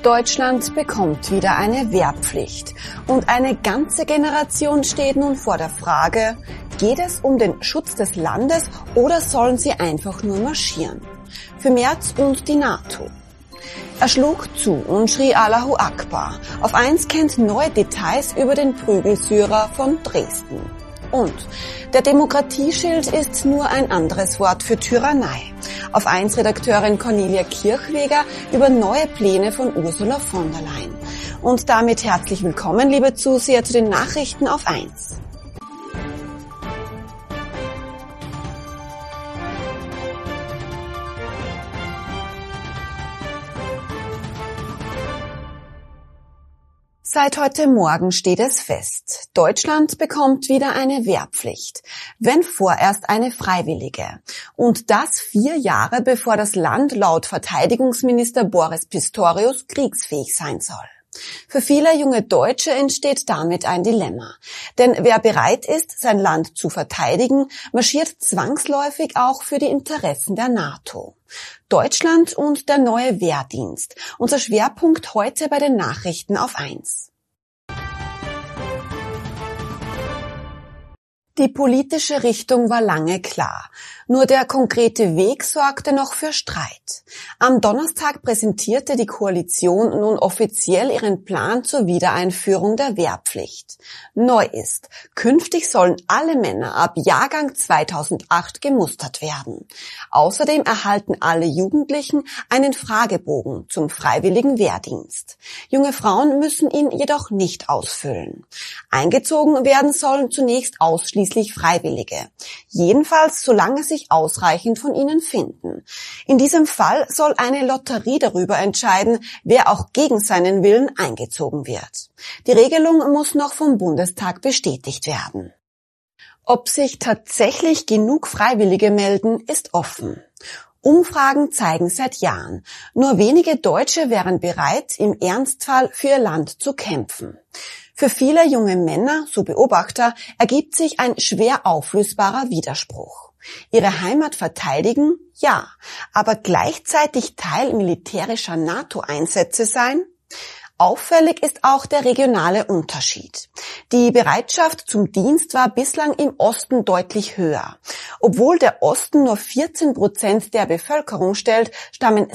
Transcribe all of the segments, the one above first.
Deutschland bekommt wieder eine Wehrpflicht. Und eine ganze Generation steht nun vor der Frage, geht es um den Schutz des Landes oder sollen sie einfach nur marschieren? Für Merz und die NATO. Er schlug zu und schrie Allahu Akbar. Auf 1 kennt neue Details über den Prügelsyrer von Dresden. Und der Demokratieschild ist nur ein anderes Wort für Tyrannei. Auf 1 Redakteurin Cornelia Kirchweger über neue Pläne von Ursula von der Leyen. Und damit herzlich willkommen, liebe Zuseher, zu den Nachrichten auf 1. Seit heute Morgen steht es fest. Deutschland bekommt wieder eine Wehrpflicht, wenn vorerst eine freiwillige. Und das 4 Jahre bevor das Land laut Verteidigungsminister Boris Pistorius kriegsfähig sein soll. Für viele junge Deutsche entsteht damit ein Dilemma. Denn wer bereit ist, sein Land zu verteidigen, marschiert zwangsläufig auch für die Interessen der NATO. Deutschland und der neue Wehrdienst. Unser Schwerpunkt heute bei den Nachrichten auf 1. Die politische Richtung war lange klar. Nur der konkrete Weg sorgte noch für Streit. Am Donnerstag präsentierte die Koalition nun offiziell ihren Plan zur Wiedereinführung der Wehrpflicht. Neu ist, künftig sollen alle Männer ab Jahrgang 2008 gemustert werden. Außerdem erhalten alle Jugendlichen einen Fragebogen zum freiwilligen Wehrdienst. Junge Frauen müssen ihn jedoch nicht ausfüllen. Eingezogen werden sollen zunächst ausschließlich Freiwillige. Jedenfalls solange sich ausreichend von ihnen finden. In diesem Fall soll eine Lotterie darüber entscheiden, wer auch gegen seinen Willen eingezogen wird. Die Regelung muss noch vom Bundestag bestätigt werden. Ob sich tatsächlich genug Freiwillige melden, ist offen. Umfragen zeigen seit Jahren, nur wenige Deutsche wären bereit, im Ernstfall für ihr Land zu kämpfen. Für viele junge Männer, so Beobachter, ergibt sich ein schwer auflösbarer Widerspruch. Ihre Heimat verteidigen? Ja, aber gleichzeitig Teil militärischer NATO-Einsätze sein? Auffällig ist auch der regionale Unterschied. Die Bereitschaft zum Dienst war bislang im Osten deutlich höher. Obwohl der Osten nur 14% der Bevölkerung stellt, stammen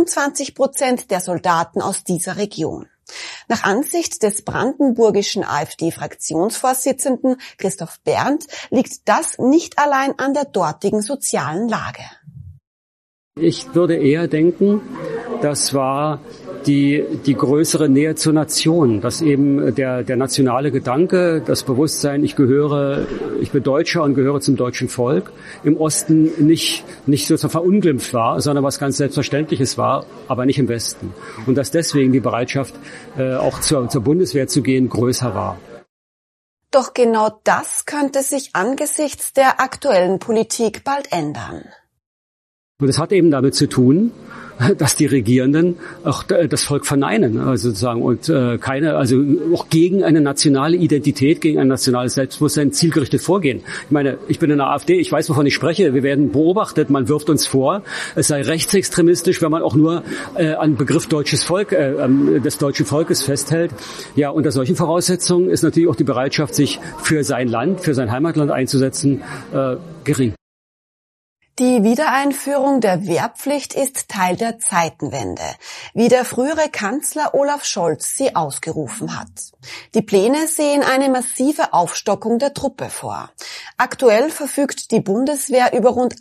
26% der Soldaten aus dieser Region. Nach Ansicht des brandenburgischen AfD-Fraktionsvorsitzenden Christoph Berndt liegt das nicht allein an der dortigen sozialen Lage. Ich würde eher denken, das war die größere Nähe zur Nation, dass eben der nationale Gedanke, das Bewusstsein, ich bin Deutscher und gehöre zum deutschen Volk, im Osten nicht sozusagen verunglimpft war, sondern was ganz Selbstverständliches war, aber nicht im Westen. Und dass deswegen die Bereitschaft, auch zur Bundeswehr zu gehen, größer war. Doch genau das könnte sich angesichts der aktuellen Politik bald ändern. Und es hat eben damit zu tun, dass die Regierenden auch das Volk verneinen, also sozusagen, und auch gegen eine nationale Identität, gegen ein nationales Selbstbewusstsein zielgerichtet vorgehen. Ich meine, ich bin in der AfD, ich weiß, wovon ich spreche. Wir werden beobachtet, man wirft uns vor, es sei rechtsextremistisch, wenn man auch nur an Begriff deutsches Volk, des deutschen Volkes festhält. Ja, unter solchen Voraussetzungen ist natürlich auch die Bereitschaft, sich für sein Land, für sein Heimatland einzusetzen, gering. Die Wiedereinführung der Wehrpflicht ist Teil der Zeitenwende, wie der frühere Kanzler Olaf Scholz sie ausgerufen hat. Die Pläne sehen eine massive Aufstockung der Truppe vor. Aktuell verfügt die Bundeswehr über rund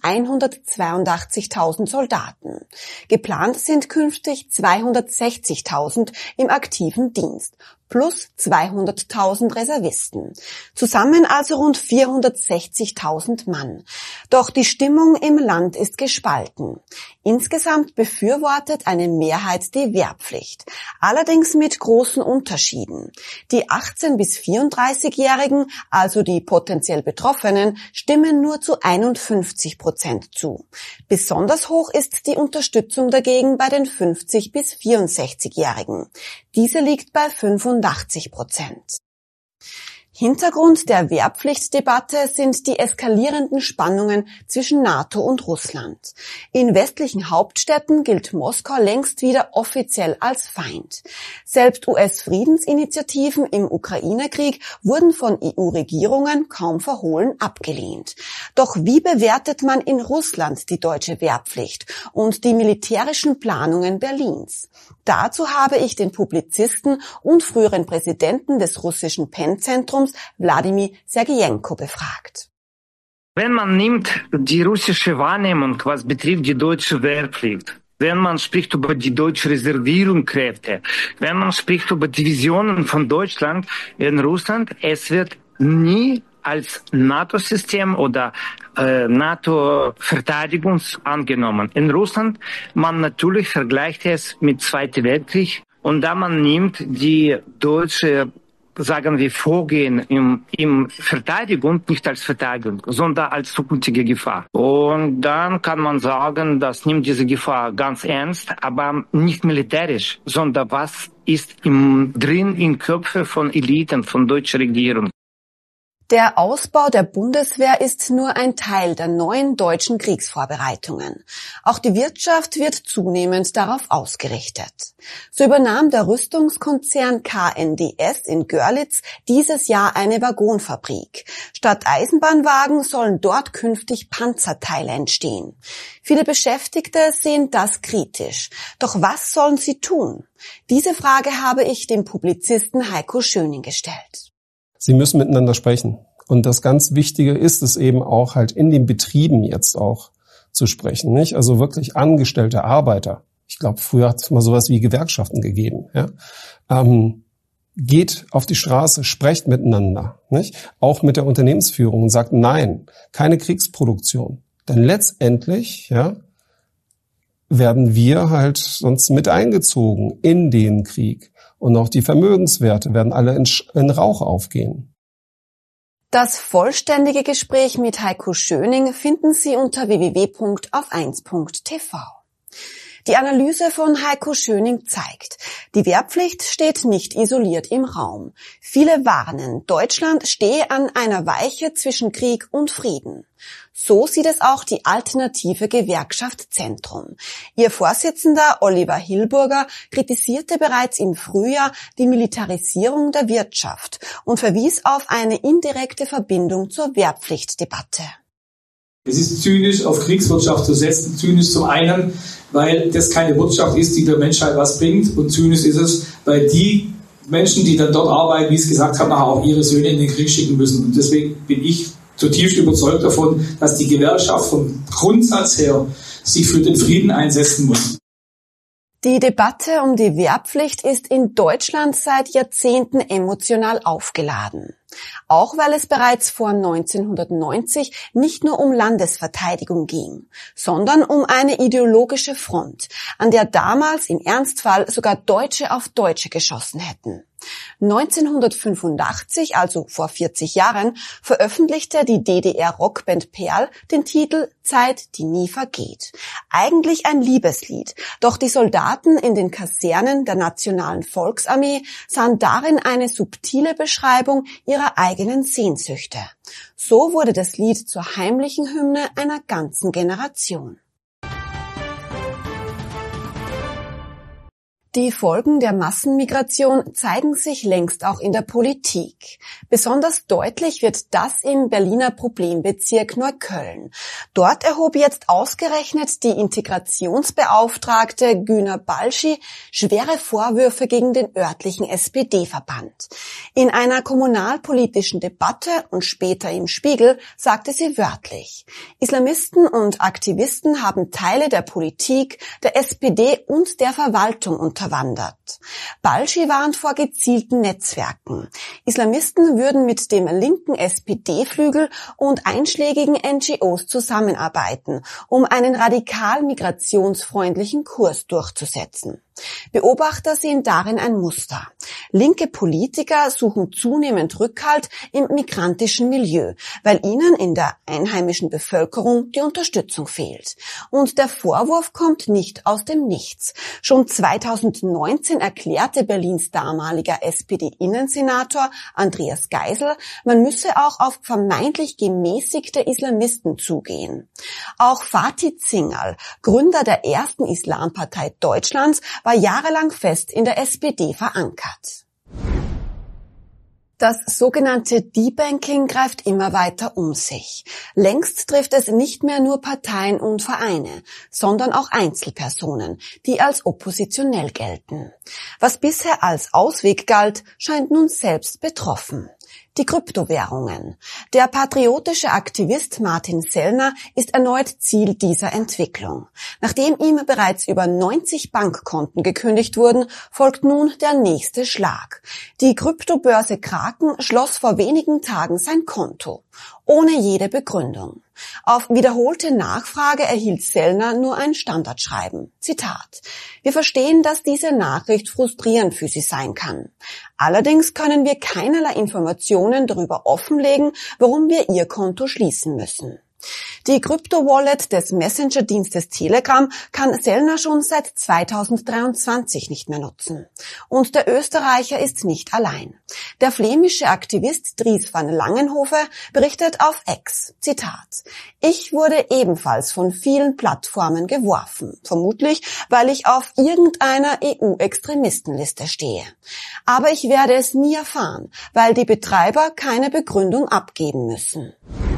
182.000 Soldaten. Geplant sind künftig 260.000 im aktiven Dienst. Plus 200.000 Reservisten. Zusammen also rund 460.000 Mann. Doch die Stimmung im Land ist gespalten. Insgesamt befürwortet eine Mehrheit die Wehrpflicht. Allerdings mit großen Unterschieden. Die 18- bis 34-Jährigen, also die potenziell Betroffenen, stimmen nur zu 51% zu. Besonders hoch ist die Unterstützung dagegen bei den 50- bis 64-Jährigen. Diese liegt bei 85%. Hintergrund der Wehrpflichtdebatte sind die eskalierenden Spannungen zwischen NATO und Russland. In westlichen Hauptstädten gilt Moskau längst wieder offiziell als Feind. Selbst US-Friedensinitiativen im Ukraine-Krieg wurden von EU-Regierungen kaum verhohlen abgelehnt. Doch wie bewertet man in Russland die deutsche Wehrpflicht und die militärischen Planungen Berlins? Dazu habe ich den Publizisten und früheren Präsidenten des russischen Penn-Zentrums Wladimir Sergejenko befragt. Wenn man nimmt die russische Wahrnehmung, was betrifft die deutsche Wehrpflicht, wenn man spricht über die deutsche Reservierungskräfte, wenn man spricht über Divisionen von Deutschland in Russland, es wird nie als NATO-System oder NATO-Verteidigung angenommen. In Russland, man natürlich vergleicht es mit Zweiten Weltkrieg und da man nimmt die deutsche, sagen wir, Vorgehen im Verteidigung nicht als Verteidigung, sondern als zukünftige Gefahr. Und dann kann man sagen, das nimmt diese Gefahr ganz ernst, aber nicht militärisch, sondern was ist drin in Köpfe von Eliten, von deutscher Regierung. Der Ausbau der Bundeswehr ist nur ein Teil der neuen deutschen Kriegsvorbereitungen. Auch die Wirtschaft wird zunehmend darauf ausgerichtet. So übernahm der Rüstungskonzern KNDS in Görlitz dieses Jahr eine Waggonfabrik. Statt Eisenbahnwagen sollen dort künftig Panzerteile entstehen. Viele Beschäftigte sehen das kritisch. Doch was sollen sie tun? Diese Frage habe ich dem Publizisten Heiko Schöning gestellt. Sie müssen miteinander sprechen. Und das ganz Wichtige ist es eben auch halt in den Betrieben jetzt auch zu sprechen, nicht? Also wirklich angestellte Arbeiter. Ich glaube, früher hat es mal sowas wie Gewerkschaften gegeben. Ja? Geht auf die Straße, sprecht miteinander, nicht? Auch mit der Unternehmensführung und sagt, nein, keine Kriegsproduktion. Denn letztendlich, ja, werden wir halt sonst mit eingezogen in den Krieg. Und auch die Vermögenswerte werden alle in Rauch aufgehen. Das vollständige Gespräch mit Heiko Schöning finden Sie unter www.auf1.tv. Die Analyse von Heiko Schöning zeigt, die Wehrpflicht steht nicht isoliert im Raum. Viele warnen, Deutschland stehe an einer Weiche zwischen Krieg und Frieden. So sieht es auch die alternative Gewerkschaft Zentrum. Ihr Vorsitzender Oliver Hilburger kritisierte bereits im Frühjahr die Militarisierung der Wirtschaft und verwies auf eine indirekte Verbindung zur Wehrpflichtdebatte. Es ist zynisch, auf Kriegswirtschaft zu setzen. Zynisch zum einen, weil das keine Wirtschaft ist, die der Menschheit was bringt. Und zynisch ist es, weil die Menschen, die dann dort arbeiten, wie ich es gesagt habe, nachher auch ihre Söhne in den Krieg schicken müssen. Und deswegen bin ich zutiefst überzeugt davon, dass die Gewerkschaft vom Grundsatz her sich für den Frieden einsetzen muss. Die Debatte um die Wehrpflicht ist in Deutschland seit Jahrzehnten emotional aufgeladen. Auch weil es bereits vor 1990 nicht nur um Landesverteidigung ging, sondern um eine ideologische Front, an der damals im Ernstfall sogar Deutsche auf Deutsche geschossen hätten. 1985, also vor 40 Jahren, veröffentlichte die DDR-Rockband Perl den Titel Zeit, die nie vergeht. Eigentlich ein Liebeslied, doch die Soldaten in den Kasernen der Nationalen Volksarmee sahen darin eine subtile Beschreibung ihrer eigenen Sehnsüchte. So wurde das Lied zur heimlichen Hymne einer ganzen Generation. Die Folgen der Massenmigration zeigen sich längst auch in der Politik. Besonders deutlich wird das im Berliner Problembezirk Neukölln. Dort erhob jetzt ausgerechnet die Integrationsbeauftragte Güner Balschi schwere Vorwürfe gegen den örtlichen SPD-Verband. In einer kommunalpolitischen Debatte und später im Spiegel sagte sie wörtlich: Islamisten und Aktivisten haben Teile der Politik, der SPD und der Verwaltung unterwandert. Balschi warnt vor gezielten Netzwerken. Islamisten würden mit dem linken SPD-Flügel und einschlägigen NGOs zusammenarbeiten, um einen radikal migrationsfreundlichen Kurs durchzusetzen. Beobachter sehen darin ein Muster. Linke Politiker suchen zunehmend Rückhalt im migrantischen Milieu, weil ihnen in der einheimischen Bevölkerung die Unterstützung fehlt. Und der Vorwurf kommt nicht aus dem Nichts. Schon 2019 erklärte Berlins damaliger SPD-Innensenator Andreas Geisel, man müsse auch auf vermeintlich gemäßigte Islamisten zugehen. Auch Fatih Zingerl, Gründer der ersten Islampartei Deutschlands, war jahrelang fest in der SPD verankert. Das sogenannte Debanking greift immer weiter um sich. Längst trifft es nicht mehr nur Parteien und Vereine, sondern auch Einzelpersonen, die als oppositionell gelten. Was bisher als Ausweg galt, scheint nun selbst betroffen. Die Kryptowährungen. Der patriotische Aktivist Martin Sellner ist erneut Ziel dieser Entwicklung. Nachdem ihm bereits über 90 Bankkonten gekündigt wurden, folgt nun der nächste Schlag. Die Kryptobörse Kraken schloss vor wenigen Tagen sein Konto, ohne jede Begründung. Auf wiederholte Nachfrage erhielt Sellner nur ein Standardschreiben. Zitat: Wir verstehen, dass diese Nachricht frustrierend für Sie sein kann. Allerdings können wir keinerlei Informationen darüber offenlegen, warum wir Ihr Konto schließen müssen. Die Krypto-Wallet des Messenger-Dienstes Telegram kann Sellner schon seit 2023 nicht mehr nutzen. Und der Österreicher ist nicht allein. Der flämische Aktivist Dries van Langenhoven berichtet auf X, Zitat: Ich wurde ebenfalls von vielen Plattformen geworfen, vermutlich, weil ich auf irgendeiner EU-Extremistenliste stehe. Aber ich werde es nie erfahren, weil die Betreiber keine Begründung abgeben müssen.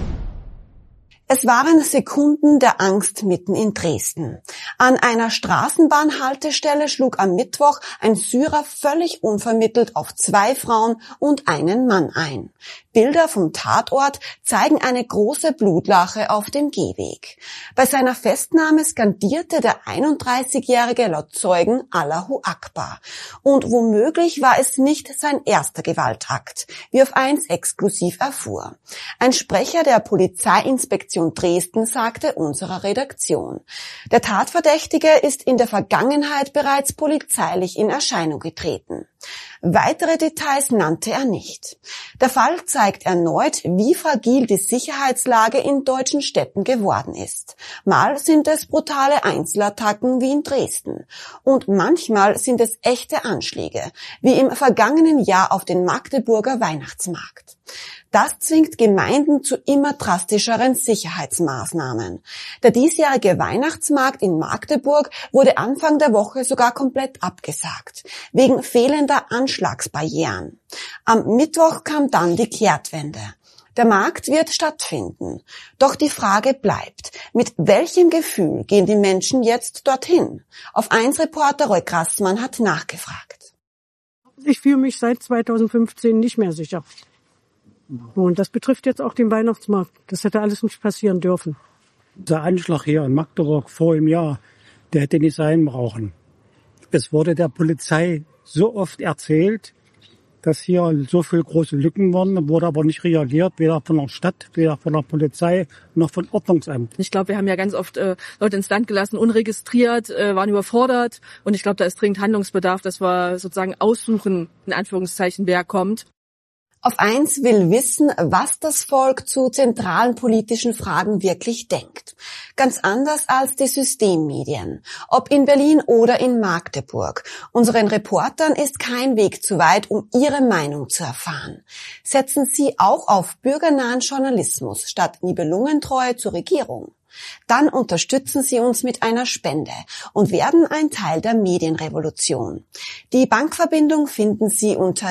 Es waren Sekunden der Angst mitten in Dresden. An einer Straßenbahnhaltestelle schlug am Mittwoch ein Syrer völlig unvermittelt auf 2 Frauen und einen Mann ein. Bilder vom Tatort zeigen eine große Blutlache auf dem Gehweg. Bei seiner Festnahme skandierte der 31-Jährige laut Zeugen Allahu Akbar. Und womöglich war es nicht sein erster Gewaltakt, wie auf 1 exklusiv erfuhr. Ein Sprecher der Polizeiinspektion Dresden sagte unserer Redaktion: Der Tatverdächtige ist in der Vergangenheit bereits polizeilich in Erscheinung getreten. Weitere Details nannte er nicht. Der Fall zeigt erneut, wie fragil die Sicherheitslage in deutschen Städten geworden ist. Mal sind es brutale Einzelattacken wie in Dresden und manchmal sind es echte Anschläge, wie im vergangenen Jahr auf den Magdeburger Weihnachtsmarkt. Das zwingt Gemeinden zu immer drastischeren Sicherheitsmaßnahmen. Der diesjährige Weihnachtsmarkt in Magdeburg wurde Anfang der Woche sogar komplett abgesagt, wegen fehlender Anschlagsbarrieren. Am Mittwoch kam dann die Kehrtwende. Der Markt wird stattfinden. Doch die Frage bleibt, mit welchem Gefühl gehen die Menschen jetzt dorthin? Auf 1-Reporter Roy Grassmann hat nachgefragt. Ich fühle mich seit 2015 nicht mehr sicher. Und das betrifft jetzt auch den Weihnachtsmarkt. Das hätte alles nicht passieren dürfen. Der Anschlag hier in Magdeburg vor einem Jahr, der hätte nicht sein brauchen. Es wurde der Polizei so oft erzählt, dass hier so viele große Lücken waren, wurde aber nicht reagiert, weder von der Stadt, weder von der Polizei, noch von Ordnungsamt. Ich glaube, wir haben ja ganz oft Leute ins Land gelassen, unregistriert, waren überfordert. Und ich glaube, da ist dringend Handlungsbedarf, dass wir sozusagen aussuchen, in Anführungszeichen, wer kommt. Auf 1 will wissen, was das Volk zu zentralen politischen Fragen wirklich denkt. Ganz anders als die Systemmedien. Ob in Berlin oder in Magdeburg. Unseren Reportern ist kein Weg zu weit, um ihre Meinung zu erfahren. Setzen Sie auch auf bürgernahen Journalismus statt Nibelungentreue zur Regierung? Dann unterstützen Sie uns mit einer Spende und werden ein Teil der Medienrevolution. Die Bankverbindung finden Sie unter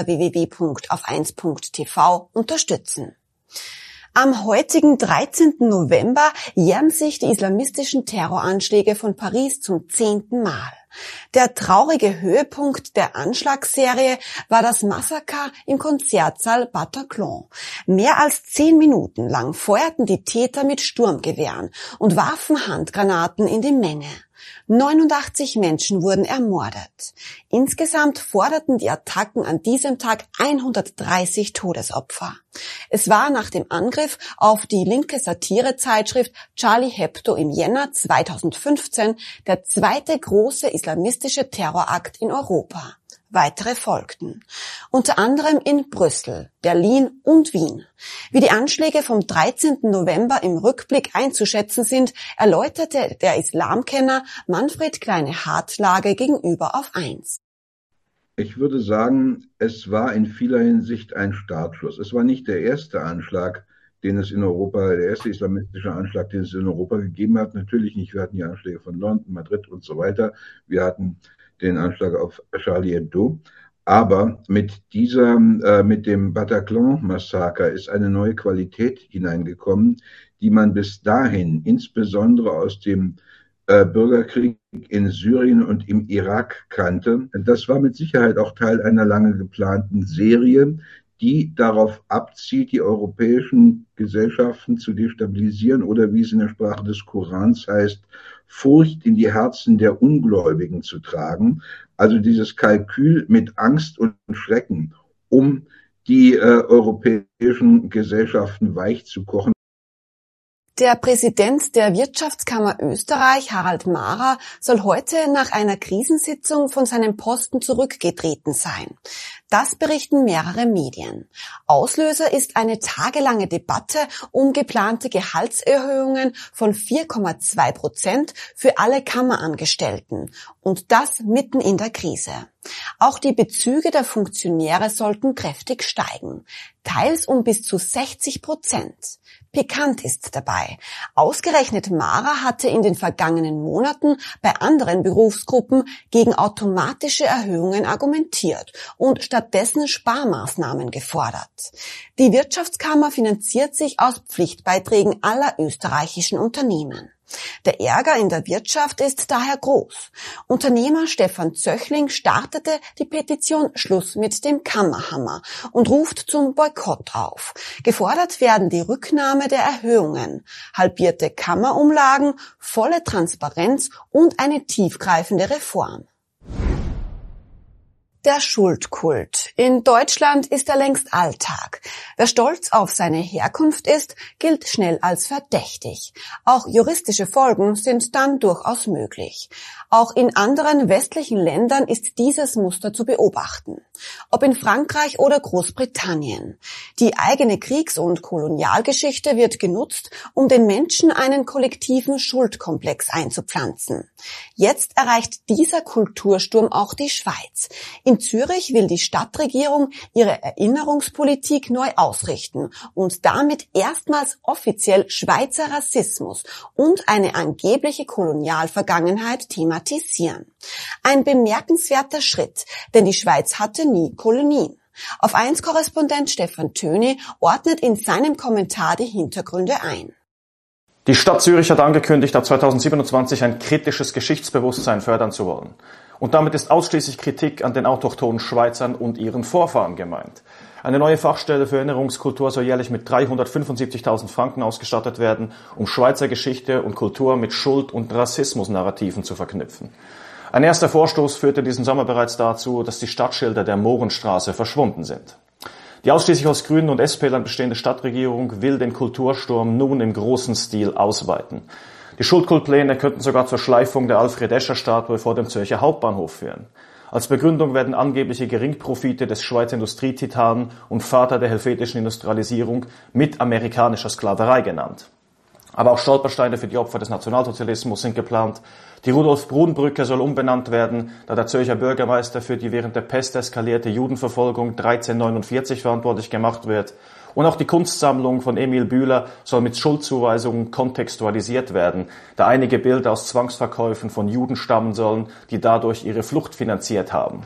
www.auf1.tv unterstützen. Am heutigen 13. November jähren sich die islamistischen Terroranschläge von Paris zum 10. Mal. Der traurige Höhepunkt der Anschlagsserie war das Massaker im Konzertsaal Bataclan. Mehr als 10 Minuten lang feuerten die Täter mit Sturmgewehren und warfen Handgranaten in die Menge. 89 Menschen wurden ermordet. Insgesamt forderten die Attacken an diesem Tag 130 Todesopfer. Es war nach dem Angriff auf die linke Satirezeitschrift Charlie Hebdo im Jänner 2015 der zweite große islamistische Terrorakt in Europa. Weitere folgten. Unter anderem in Brüssel, Berlin und Wien. Wie die Anschläge vom 13. November im Rückblick einzuschätzen sind, erläuterte der Islamkenner Manfred Kleine-Hartlage gegenüber auf 1. Ich würde sagen, es war in vieler Hinsicht ein Startschuss. Es war nicht der erste Anschlag, den es in Europa, der erste islamistische Anschlag, den es in Europa gegeben hat. Natürlich nicht. Wir hatten die Anschläge von London, Madrid und so weiter. Wir hatten den Anschlag auf Charlie Hebdo. Aber mit dem Bataclan-Massaker ist eine neue Qualität hineingekommen, die man bis dahin insbesondere aus dem Bürgerkrieg in Syrien und im Irak kannte. Das war mit Sicherheit auch Teil einer lange geplanten Serie, die darauf abzielt, die europäischen Gesellschaften zu destabilisieren oder, wie es in der Sprache des Korans heißt, Furcht in die Herzen der Ungläubigen zu tragen. Also dieses Kalkül mit Angst und Schrecken, um die europäischen Gesellschaften weich zu kochen. Der Präsident der Wirtschaftskammer Österreich, Harald Mahrer, soll heute nach einer Krisensitzung von seinem Posten zurückgetreten sein. Das berichten mehrere Medien. Auslöser ist eine tagelange Debatte um geplante Gehaltserhöhungen von 4,2% für alle Kammerangestellten. Und das mitten in der Krise. Auch die Bezüge der Funktionäre sollten kräftig steigen. Teils um bis zu 60%. Pikant ist dabei. Ausgerechnet Mahrer hatte in den vergangenen Monaten bei anderen Berufsgruppen gegen automatische Erhöhungen argumentiert und stattdessen Sparmaßnahmen gefordert. Die Wirtschaftskammer finanziert sich aus Pflichtbeiträgen aller österreichischen Unternehmen. Der Ärger in der Wirtschaft ist daher groß. Unternehmer Stefan Zöchling startete die Petition Schluss mit dem Kammerhammer und ruft zum Boykott auf. Gefordert werden die Rücknahme der Erhöhungen, halbierte Kammerumlagen, volle Transparenz und eine tiefgreifende Reform. Der Schuldkult. In Deutschland ist er längst Alltag. Wer stolz auf seine Herkunft ist, gilt schnell als verdächtig. Auch juristische Folgen sind dann durchaus möglich. Auch in anderen westlichen Ländern ist dieses Muster zu beobachten. Ob in Frankreich oder Großbritannien. Die eigene Kriegs- und Kolonialgeschichte wird genutzt, um den Menschen einen kollektiven Schuldkomplex einzupflanzen. Jetzt erreicht dieser Kultursturm auch die Schweiz. In Zürich will die Stadtregierung ihre Erinnerungspolitik neu ausrichten und damit erstmals offiziell Schweizer Rassismus und eine angebliche Kolonialvergangenheit thematisieren. Ein bemerkenswerter Schritt, denn die Schweiz hatte nie Kolonien. Auf 1-Korrespondent Stefan Töni ordnet in seinem Kommentar die Hintergründe ein. Die Stadt Zürich hat angekündigt, ab 2027 ein kritisches Geschichtsbewusstsein fördern zu wollen. Und damit ist ausschließlich Kritik an den autochthonen Schweizern und ihren Vorfahren gemeint. Eine neue Fachstelle für Erinnerungskultur soll jährlich mit 375.000 Franken ausgestattet werden, um Schweizer Geschichte und Kultur mit Schuld- und Rassismusnarrativen zu verknüpfen. Ein erster Vorstoß führte diesen Sommer bereits dazu, dass die Stadtschilder der Mohrenstraße verschwunden sind. Die ausschließlich aus Grünen und SP-Lern bestehende Stadtregierung will den Kultursturm nun im großen Stil ausweiten. Die Schuldkultpläne könnten sogar zur Schleifung der Alfred-Escher-Statue vor dem Zürcher Hauptbahnhof führen. Als Begründung werden angebliche Geringprofite des Schweizer Industrietitanen und Vater der helvetischen Industrialisierung mit amerikanischer Sklaverei genannt. Aber auch Stolpersteine für die Opfer des Nationalsozialismus sind geplant. Die Rudolf-Bruhn-Brücke soll umbenannt werden, da der Zürcher Bürgermeister für die während der Pest eskalierte Judenverfolgung 1349 verantwortlich gemacht wird. Und auch die Kunstsammlung von Emil Bühler soll mit Schuldzuweisungen kontextualisiert werden, da einige Bilder aus Zwangsverkäufen von Juden stammen sollen, die dadurch ihre Flucht finanziert haben.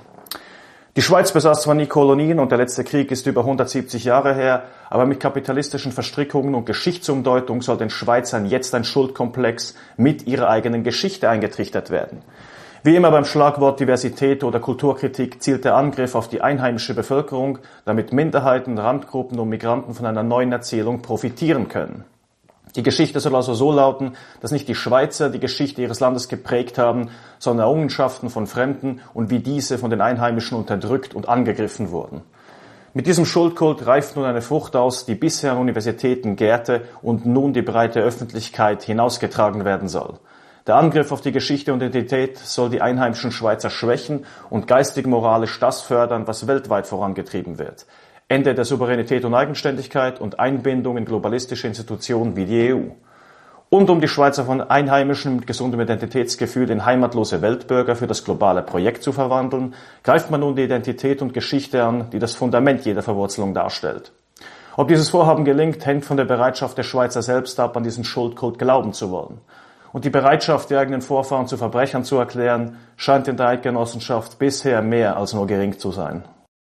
Die Schweiz besaß zwar nie Kolonien und der letzte Krieg ist über 170 Jahre her, aber mit kapitalistischen Verstrickungen und Geschichtsumdeutung soll den Schweizern jetzt ein Schuldkomplex mit ihrer eigenen Geschichte eingetrichtert werden. Wie immer beim Schlagwort Diversität oder Kulturkritik zielt der Angriff auf die einheimische Bevölkerung, damit Minderheiten, Randgruppen und Migranten von einer neuen Erzählung profitieren können. Die Geschichte soll also so lauten, dass nicht die Schweizer die Geschichte ihres Landes geprägt haben, sondern Errungenschaften von Fremden und wie diese von den Einheimischen unterdrückt und angegriffen wurden. Mit diesem Schuldkult reift nun eine Frucht aus, die bisher an Universitäten gärte und nun die breite Öffentlichkeit hinausgetragen werden soll. Der Angriff auf die Geschichte und Identität soll die einheimischen Schweizer schwächen und geistig-moralisch das fördern, was weltweit vorangetrieben wird. Ende der Souveränität und Eigenständigkeit und Einbindung in globalistische Institutionen wie die EU. Und um die Schweizer von Einheimischen mit gesundem Identitätsgefühl in heimatlose Weltbürger für das globale Projekt zu verwandeln, greift man nun die Identität und Geschichte an, die das Fundament jeder Verwurzelung darstellt. Ob dieses Vorhaben gelingt, hängt von der Bereitschaft der Schweizer selbst ab, an diesen Schuldkult glauben zu wollen. Und die Bereitschaft, die eigenen Vorfahren zu Verbrechern zu erklären, scheint in der Eidgenossenschaft bisher mehr als nur gering zu sein.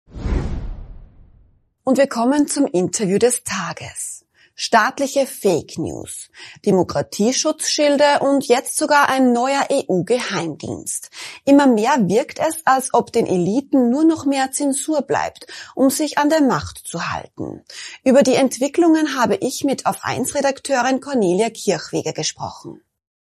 Und wir kommen zum Interview des Tages. Staatliche Fake News, Demokratieschutzschilde und jetzt sogar ein neuer EU-Geheimdienst. Immer mehr wirkt es, als ob den Eliten nur noch mehr Zensur bleibt, um sich an der Macht zu halten. Über die Entwicklungen habe ich mit Auf1-Redakteurin Cornelia Kirchweger gesprochen.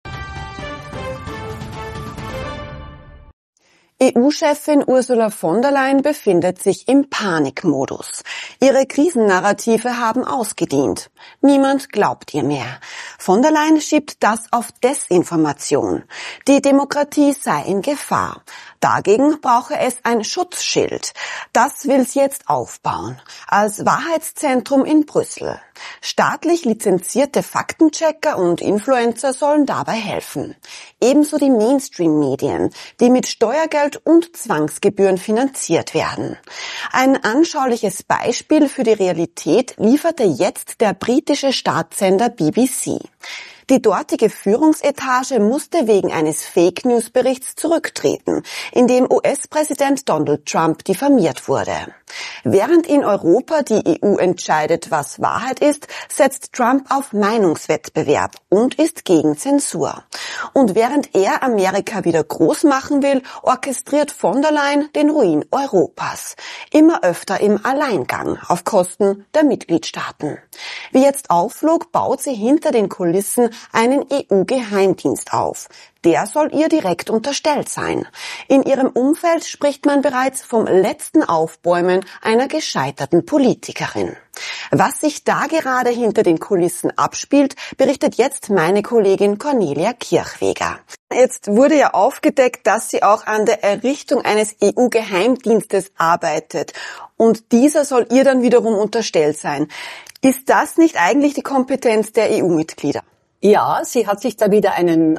EU-Chefin Ursula von der Leyen befindet sich im Panikmodus. Ihre Krisennarrative haben ausgedient. Niemand glaubt ihr mehr. Von der Leyen schiebt das auf Desinformation. Die Demokratie sei in Gefahr. Dagegen brauche es ein Schutzschild. Das will sie jetzt aufbauen. Als Wahrheitszentrum in Brüssel. Staatlich lizenzierte Faktenchecker und Influencer sollen dabei helfen. Ebenso die Mainstream-Medien, die mit Steuergeld und Zwangsgebühren finanziert werden. Ein anschauliches Beispiel für die Realität lieferte jetzt der britische Staatssender BBC. Die dortige Führungsetage musste wegen eines Fake-News-Berichts zurücktreten, in dem US-Präsident Donald Trump diffamiert wurde. Während in Europa die EU entscheidet, was Wahrheit ist, setzt Trump auf Meinungswettbewerb und ist gegen Zensur. Und während er Amerika wieder groß machen will, orchestriert von der Leyen den Ruin Europas. Immer öfter im Alleingang, auf Kosten der Mitgliedstaaten. Wie jetzt aufflog, baut sie hinter den Kulissen einen EU-Geheimdienst auf. Der soll ihr direkt unterstellt sein. In ihrem Umfeld spricht man bereits vom letzten Aufbäumen einer gescheiterten Politikerin. Was sich da gerade hinter den Kulissen abspielt, berichtet jetzt meine Kollegin Cornelia Kirchweger. Jetzt wurde ja aufgedeckt, dass sie auch an der Errichtung eines EU-Geheimdienstes arbeitet. Und dieser soll ihr dann wiederum unterstellt sein. Ist das nicht eigentlich die Kompetenz der EU-Mitglieder? Ja, sie hat sich da wieder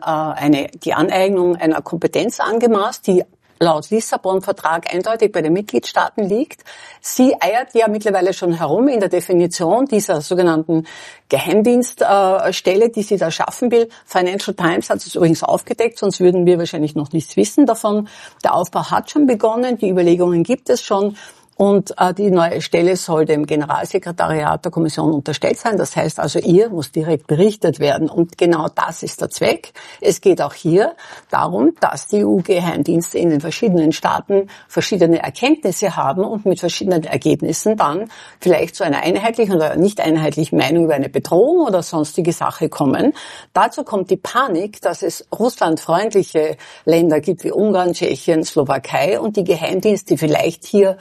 die Aneignung einer Kompetenz angemaßt, die laut Lissabon-Vertrag eindeutig bei den Mitgliedstaaten liegt. Sie eiert ja mittlerweile schon herum in der Definition dieser sogenannten Geheimdienststelle, die sie da schaffen will. Financial Times hat es übrigens aufgedeckt, sonst würden wir wahrscheinlich noch nichts wissen davon. Der Aufbau hat schon begonnen, die Überlegungen gibt es schon. Und die neue Stelle soll dem Generalsekretariat der Kommission unterstellt sein. Das heißt also, ihr muss direkt berichtet werden. Und genau das ist der Zweck. Es geht auch hier darum, dass die EU-Geheimdienste in den verschiedenen Staaten verschiedene Erkenntnisse haben und mit verschiedenen Ergebnissen dann vielleicht zu einer einheitlichen oder nicht einheitlichen Meinung über eine Bedrohung oder sonstige Sache kommen. Dazu kommt die Panik, dass es russlandfreundliche Länder gibt wie Ungarn, Tschechien, Slowakei und die Geheimdienste vielleicht hier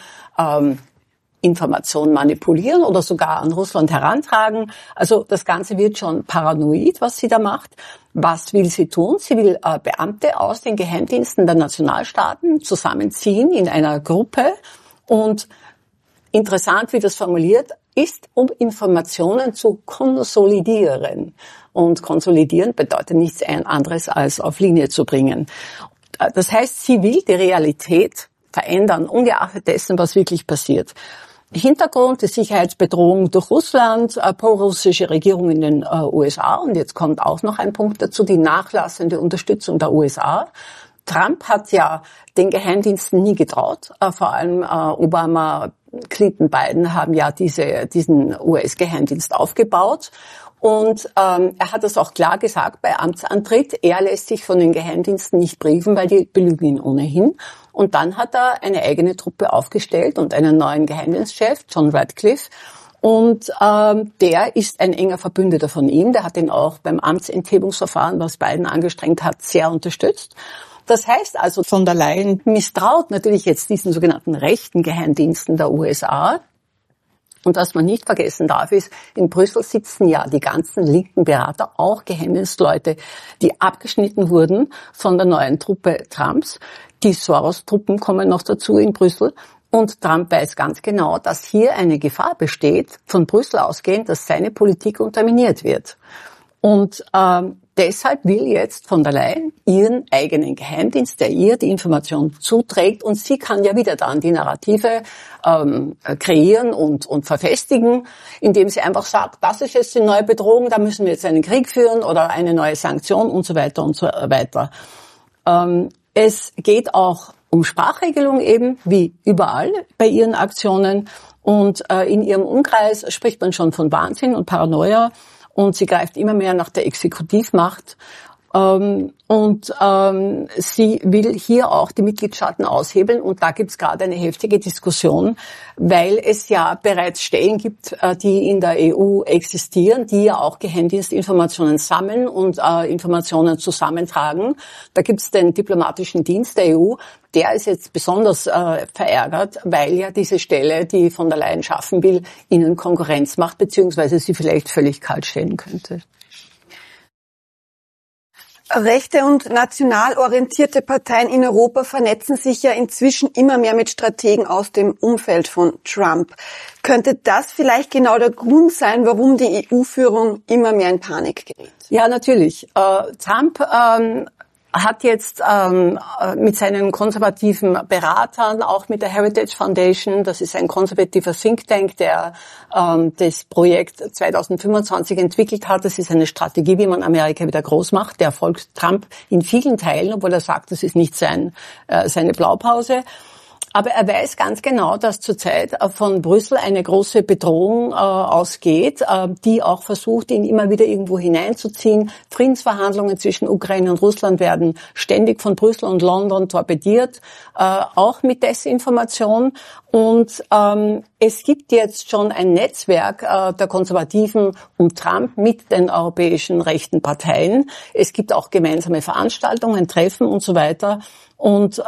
Informationen manipulieren oder sogar an Russland herantragen. Also das Ganze wird schon paranoid, was sie da macht. Was will sie tun? Sie will Beamte aus den Geheimdiensten der Nationalstaaten zusammenziehen in einer Gruppe. Und interessant, wie das formuliert ist, um Informationen zu konsolidieren. Und konsolidieren bedeutet nichts anderes als auf Linie zu bringen. Das heißt, sie will die Realität verändern, ungeachtet dessen, was wirklich passiert. Hintergrund der Sicherheitsbedrohung durch Russland, pro-russische Regierung in den USA und jetzt kommt auch noch ein Punkt dazu, die nachlassende Unterstützung der USA. Trump hat ja den Geheimdiensten nie getraut, vor allem Obama, Clinton, Biden haben ja diesen US-Geheimdienst aufgebaut. Und er hat das auch klar gesagt bei Amtsantritt. Er lässt sich von den Geheimdiensten nicht briefen, weil die belügen ihn ohnehin. Und dann hat er eine eigene Truppe aufgestellt und einen neuen Geheimdienstchef, John Radcliffe. Und der ist ein enger Verbündeter von ihm. Der hat ihn auch beim Amtsenthebungsverfahren, was Biden angestrengt hat, sehr unterstützt. Das heißt also, von der Leyen misstraut natürlich jetzt diesen sogenannten rechten Geheimdiensten der USA. Und was man nicht vergessen darf, ist, in Brüssel sitzen ja die ganzen linken Berater, auch Geheimnisleute, die abgeschnitten wurden von der neuen Truppe Trumps. Die Soros-Truppen kommen noch dazu in Brüssel. Und Trump weiß ganz genau, dass hier eine Gefahr besteht, von Brüssel ausgehend, dass seine Politik unterminiert wird. Und deshalb will jetzt von der Leyen ihren eigenen Geheimdienst, der ihr die Information zuträgt, und sie kann ja wieder dann die Narrative kreieren und verfestigen, indem sie einfach sagt, das ist jetzt die neue Bedrohung, da müssen wir jetzt einen Krieg führen oder eine neue Sanktion und so weiter und so weiter. Es geht auch um Sprachregelung eben, wie überall bei ihren Aktionen. Und in ihrem Umkreis spricht man schon von Wahnsinn und Paranoia. Und sie greift immer mehr nach der Exekutivmacht. Sie will hier auch die Mitgliedstaaten aushebeln. Und da gibt es gerade eine heftige Diskussion, weil es ja bereits Stellen gibt, die in der EU existieren, die ja auch Geheimdienstinformationen sammeln und Informationen zusammentragen. Da gibt es den diplomatischen Dienst der EU. Der ist jetzt besonders verärgert, weil ja diese Stelle, die von der Leyen schaffen will, ihnen Konkurrenz macht, beziehungsweise sie vielleicht völlig kalt stellen könnte. Rechte und national orientierte Parteien in Europa vernetzen sich ja inzwischen immer mehr mit Strategen aus dem Umfeld von Trump. Könnte das vielleicht genau der Grund sein, warum die EU-Führung immer mehr in Panik gerät? Ja, natürlich. Trump hat jetzt mit seinen konservativen Beratern, auch mit der Heritage Foundation, das ist ein konservativer Think Tank, der das Projekt 2025 entwickelt hat. Das ist eine Strategie, wie man Amerika wieder groß macht. Der folgt Trump in vielen Teilen, obwohl er sagt, das ist nicht seine Blaupause. Aber er weiß ganz genau, dass zurzeit von Brüssel eine große Bedrohung ausgeht, die auch versucht, ihn immer wieder irgendwo hineinzuziehen. Friedensverhandlungen zwischen Ukraine und Russland werden ständig von Brüssel und London torpediert, auch mit Desinformation. Und es gibt jetzt schon ein Netzwerk der Konservativen um Trump mit den europäischen rechten Parteien. Es gibt auch gemeinsame Veranstaltungen, Treffen und so weiter. Und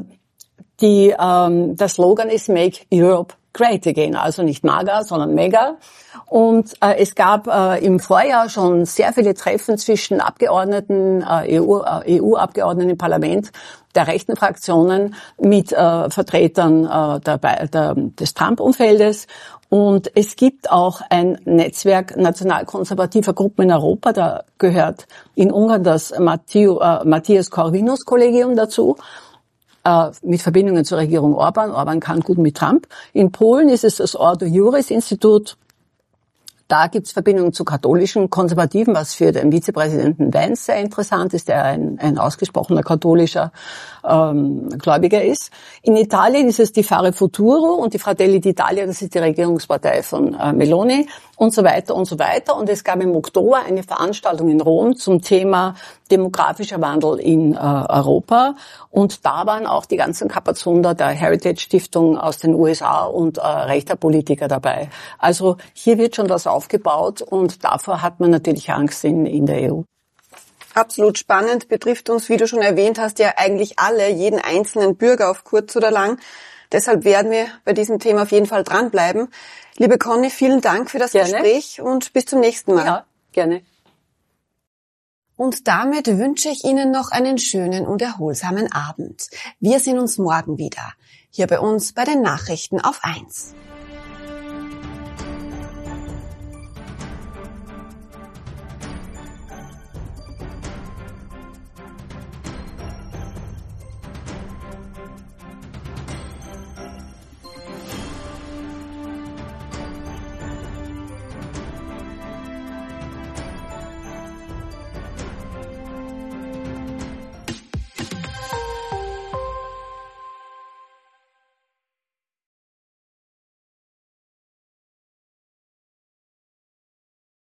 der Slogan ist Make Europe Great Again, also nicht MAGA, sondern Mega. Und es gab im Vorjahr schon sehr viele Treffen zwischen Abgeordneten, EU-Abgeordneten im Parlament, der rechten Fraktionen mit Vertretern des Trump-Umfeldes. Und es gibt auch ein Netzwerk nationalkonservativer Gruppen in Europa, da gehört in Ungarn das Matthias Corvinus-Kollegium dazu, mit Verbindungen zur Regierung Orban. Orban kann gut mit Trump. In Polen ist es das Ordo Iuris Institut. Da gibt es Verbindungen zu katholischen Konservativen, was für den Vizepräsidenten Vance sehr interessant ist, der ein ausgesprochener katholischer Gläubiger ist. In Italien ist es die Fare Futuro und die Fratelli d'Italia, das ist die Regierungspartei von Meloni und so weiter und so weiter. Und es gab im Oktober eine Veranstaltung in Rom zum Thema demografischer Wandel in Europa. Und da waren auch die ganzen Kapazunder der Heritage Stiftung aus den USA und rechter Politiker dabei. Also hier wird schon was aufgebaut und davor hat man natürlich Angst in der EU. Absolut spannend, betrifft uns, wie du schon erwähnt hast, ja eigentlich alle, jeden einzelnen Bürger auf kurz oder lang. Deshalb werden wir bei diesem Thema auf jeden Fall dranbleiben. Liebe Conny, vielen Dank für das Gespräch und bis zum nächsten Mal. Ja, gerne. Und damit wünsche ich Ihnen noch einen schönen und erholsamen Abend. Wir sehen uns morgen wieder, hier bei uns bei den Nachrichten auf 1.